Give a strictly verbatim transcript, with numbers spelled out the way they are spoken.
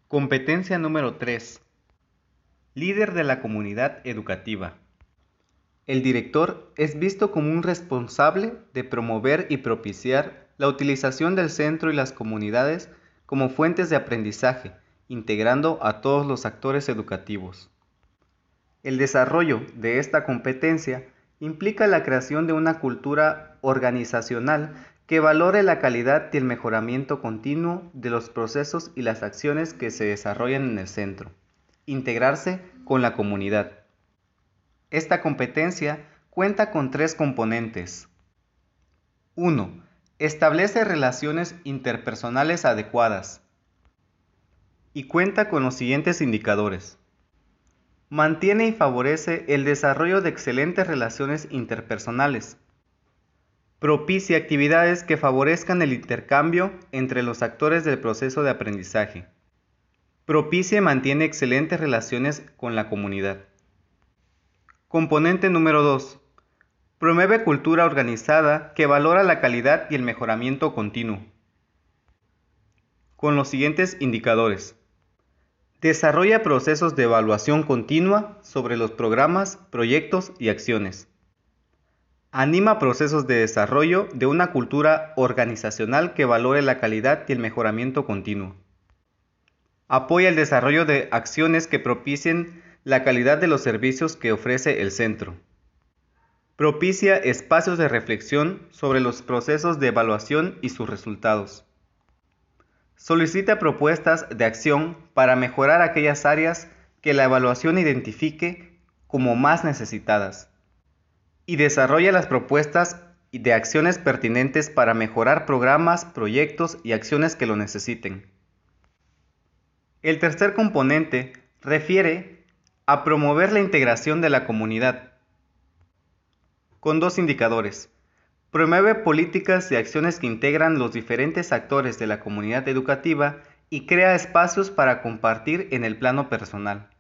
Competencia número tres. Líder de la comunidad educativa. El director es visto como un responsable de promover y propiciar la utilización del centro y las comunidades como fuentes de aprendizaje, integrando a todos los actores educativos. El desarrollo de esta competencia implica la creación de una cultura organizacional que valore la calidad y el mejoramiento continuo de los procesos y las acciones que se desarrollan en el centro. Integrarse con la comunidad. Esta competencia cuenta con tres componentes. uno. Establece relaciones interpersonales adecuadas y cuenta con los siguientes indicadores. Mantiene y favorece el desarrollo de excelentes relaciones interpersonales. Propicia actividades que favorezcan el intercambio entre los actores del proceso de aprendizaje. Propicia y mantiene excelentes relaciones con la comunidad. Componente número dos. Promueve cultura organizada que valora la calidad y el mejoramiento continuo. Con los siguientes indicadores. Desarrolla procesos de evaluación continua sobre los programas, proyectos y acciones. Anima procesos de desarrollo de una cultura organizacional que valore la calidad y el mejoramiento continuo. Apoya el desarrollo de acciones que propicien la calidad de los servicios que ofrece el centro. Propicia espacios de reflexión sobre los procesos de evaluación y sus resultados. Solicita propuestas de acción para mejorar aquellas áreas que la evaluación identifique como más necesitadas. Y desarrolla las propuestas de acciones pertinentes para mejorar programas, proyectos y acciones que lo necesiten. El tercer componente refiere a promover la integración de la comunidad, con dos indicadores. Promueve políticas y acciones que integran los diferentes actores de la comunidad educativa y crea espacios para compartir en el plano personal.